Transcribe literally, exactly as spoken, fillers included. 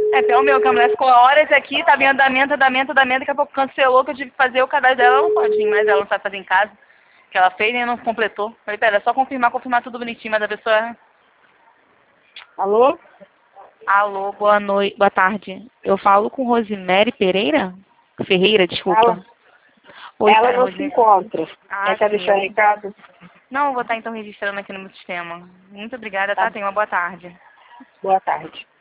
É, pior o meu, que a mulher ficou horas aqui, tava em andamento, andamento, andamento, daqui a pouco cancelou, que eu tive que fazer o cadastro dela, ela não pode vir, mas ela não sabe fazer em casa. Que ela fez e não completou. Falei, pera, é só confirmar, confirmar tudo bonitinho, mas a pessoa... Alô? Alô, boa noite, boa tarde. Eu falo com Rosemary Pereira? Ferreira, desculpa. Ela, Oi, ela tá, não se Rosemary. encontra. Ah, Quer sim. deixar Eu... recado? Não, eu vou estar então registrando aqui no meu sistema. Muito obrigada, tá? Tá. Tenha uma boa tarde. Boa tarde.